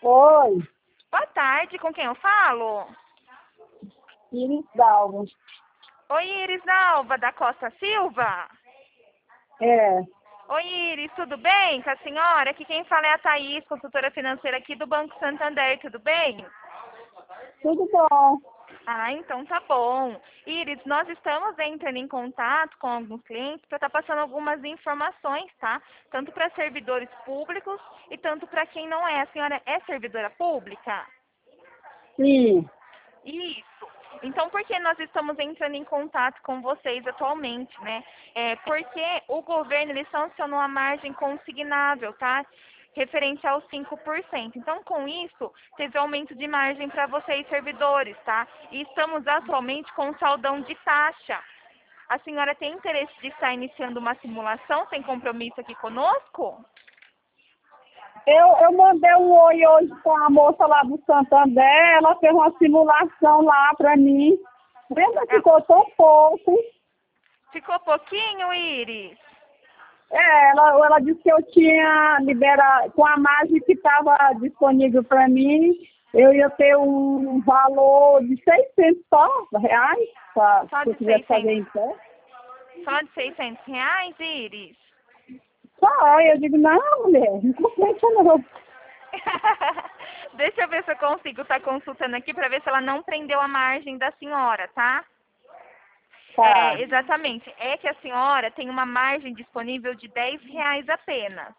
Oi, Boa tarde, com quem eu falo? Iris Dalva. Oi, Iris Alva, da Costa Silva. É, Oi, Iris, tudo bem com a senhora? Aqui quem fala é a Thaís, consultora financeira aqui do Banco Santander, tudo bem? tudo bom. Ah, então tá bom. Iris, nós estamos entrando em contato com alguns clientes para estar passando algumas informações, tá? Tanto para servidores públicos e tanto para quem não é. A senhora é servidora pública? Sim, Isso. Então, por que nós estamos entrando em contato com vocês atualmente, né? Porque o governo, ele sancionou a margem consignável, tá? Referente aos 5%. Então, com isso, teve aumento de margem para vocês, servidores, tá? E estamos atualmente com saldão de taxa. A senhora tem interesse de estar iniciando uma simulação sem compromisso aqui conosco? eu mandei um oi hoje com a moça lá do Santander, ela fez uma simulação lá pra mim. Lembra que É, ficou tão pouco? ficou pouquinho, Iris? Ela disse que eu tinha liberado, com a margem que estava disponível para mim, eu ia ter um valor de 600 só, reais, Só se eu de quisesse fazer 600, em pé. só de R$ 600, Iris? Só, eu digo, não, mulher, não compensa não. Deixa eu ver se eu consigo estar consultando aqui para ver se ela não prendeu a margem da senhora, tá? Tá. Exatamente. É que a senhora tem uma margem disponível de R$ 10 apenas.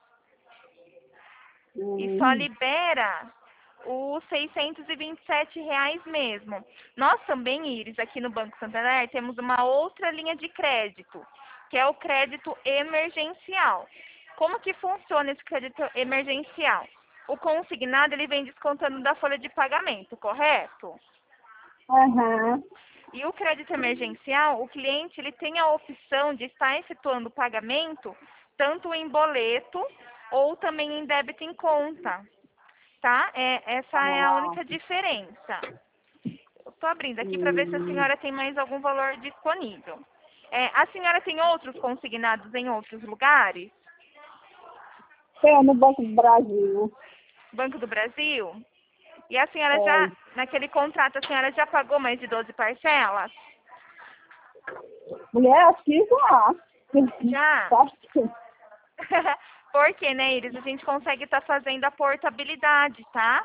E só Hum, libera os R$ 627 mesmo. Nós também, Iris, aqui no Banco Santander, temos uma outra linha de crédito, que é o crédito emergencial. Como que funciona esse crédito emergencial? O consignado, ele vem descontando da folha de pagamento, correto? Aham. E o crédito emergencial, o cliente, ele tem a opção de estar efetuando o pagamento tanto em boleto ou também em débito em conta, tá? Essa é a Ah, única diferença. Eu estou abrindo aqui para ver se a hum. senhora tem mais algum valor disponível. A senhora tem outros consignados em outros lugares? Tem no Banco do Brasil. Banco do Brasil? E a senhora É. já, naquele contrato, a senhora já pagou mais de 12 parcelas? Mulher, acho que já. Já? Acho que Porque, né, Iris, a gente consegue estar fazendo a portabilidade, tá?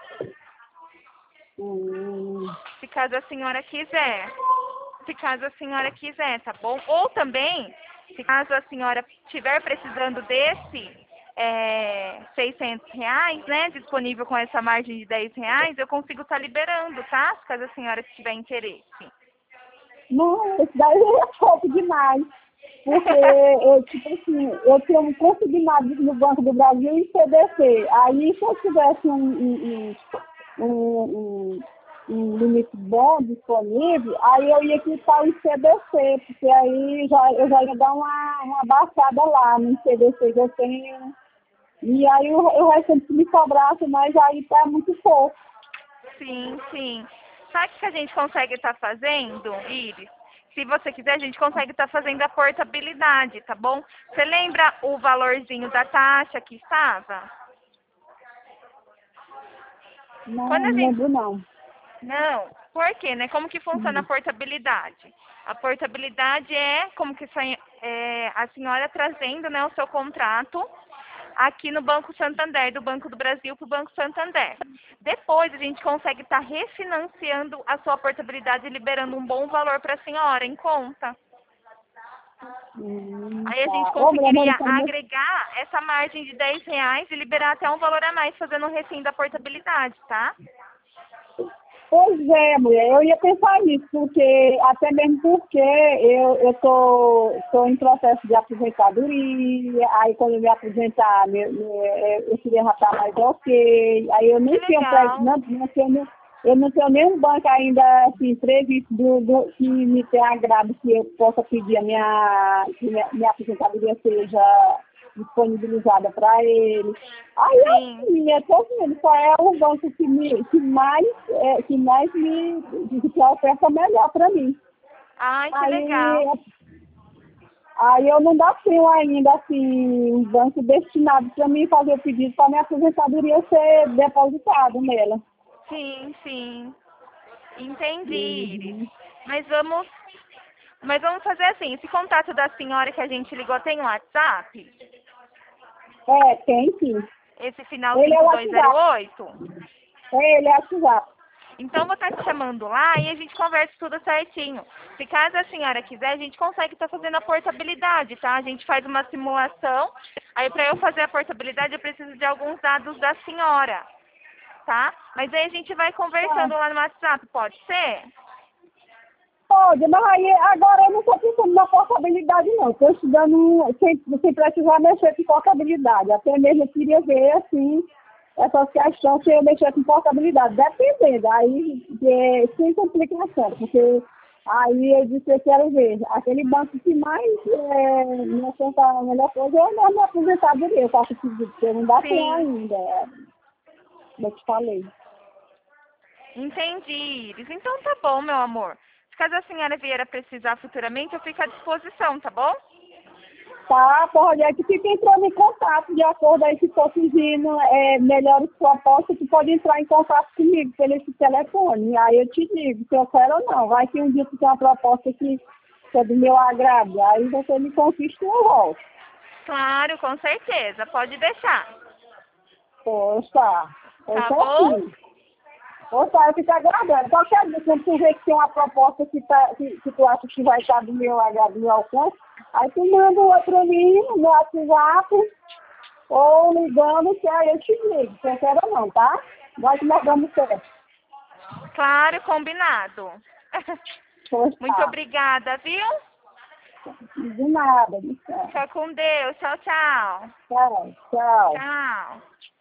hum, Se caso a senhora quiser. Se caso a senhora quiser, tá bom? Ou também, se caso a senhora estiver precisando desse R$ 600, né, disponível com essa margem de R$ 10, eu consigo estar liberando, tá? Se caso a senhora tiver interesse. não, esse daí é pouco demais. Porque eu, tipo assim, eu tinha um consignado no Banco do Brasil e CDC. Aí se eu tivesse um, um limite bom disponível, aí eu ia quitar o CDC, porque aí eu já ia dar uma baixada lá no CDC que eu tenho. E aí o resto se me cobrasse, mas aí tá muito pouco. Sim, sim. Sabe o que a gente consegue estar fazendo, Iris? Se você quiser, a gente consegue estar fazendo a portabilidade, tá bom? Você lembra o valorzinho da taxa que estava? Não, Quando a não gente... lembro não. Não, por quê, né? Como que funciona a portabilidade? A portabilidade é como que a senhora trazendo, né, o seu contrato aqui no Banco Santander, do Banco do Brasil para o Banco Santander. Depois a gente consegue estar refinanciando a sua portabilidade e liberando um bom valor para a senhora em conta. Aí a gente Tá. Ô, mulher, conseguiria agregar essa margem de R$ 10 e liberar até um valor a mais fazendo o refim da portabilidade, tá? pois é, mulher, eu ia pensar nisso, porque, até mesmo porque eu tô em processo de aposentadoria, aí quando eu me aposentar, eu queria já estar mais ok, aí eu Que nem tenho, legal. eu não tenho nenhum banco ainda, assim, previsto que me tenha agrado que eu possa pedir minha aposentadoria seja disponibilizada para ele. Aí Sim. assim, eu tô vendo qual é o banco que mais me que oferta melhor para mim. Ai, que Aí, legal. Aí eu não tenho ainda, assim, um banco destinado para mim fazer o pedido para minha aposentadoria ser depositado nela. Sim, sim. Entendi, Iris. Uhum. Mas vamos, mas vamos fazer assim, esse contato da senhora que a gente ligou tem um WhatsApp? É, tem sim. Esse final Ele é o WhatsApp. 5208? Ele é o WhatsApp. Então vou estar te chamando lá e a gente conversa tudo certinho. Se caso a senhora quiser, a gente consegue estar fazendo a portabilidade, tá? A gente faz uma simulação. Aí para eu fazer a portabilidade eu preciso de alguns dados da senhora, tá? Mas aí a gente vai Tá. conversando lá no WhatsApp, pode ser? Pode, mas aí agora eu não estou pensando na portabilidade não. Estou estudando sem precisar mexer com portabilidade. Até mesmo eu queria ver, assim, essas questões se eu mexer com portabilidade. Dependendo, aí sem complicação, porque aí eu disse que eu quero ver. Aquele banco que mais me acrescentar a melhor coisa é a minha aposentadoria. Eu faço pedido, porque não dá tempo Sim, ainda, como eu te falei. entendi, Iris. Então tá bom, meu amor. Se caso a senhora vier a precisar futuramente, eu fico à disposição, tá bom? Tá, pode, é que fica entrando em contato, de acordo aí se for surgindo melhores propostas, tu pode entrar em contato comigo pelo esse telefone, aí eu te digo se eu quero ou não. Vai que um dia tu tem uma proposta que é do meu agrado, aí você me conquista e eu volto. Claro, com certeza. Pode deixar. Poxa, pois Tá é bom? assim. Poxa, eu fico aguardando. Qualquer dia, quando tu vê que tem uma proposta que tu acha que vai estar do meu agrado, do meu alcance, aí tu manda uma pra mim no WhatsApp, ou ligando, que aí eu te ligo, se eu quero ou não, tá? Nós damos certo. Claro, combinado. Pois Muito tá. obrigada, viu? De nada, de nada. Fica com Deus. Tchau, tchau. Tchau, tchau. Tchau.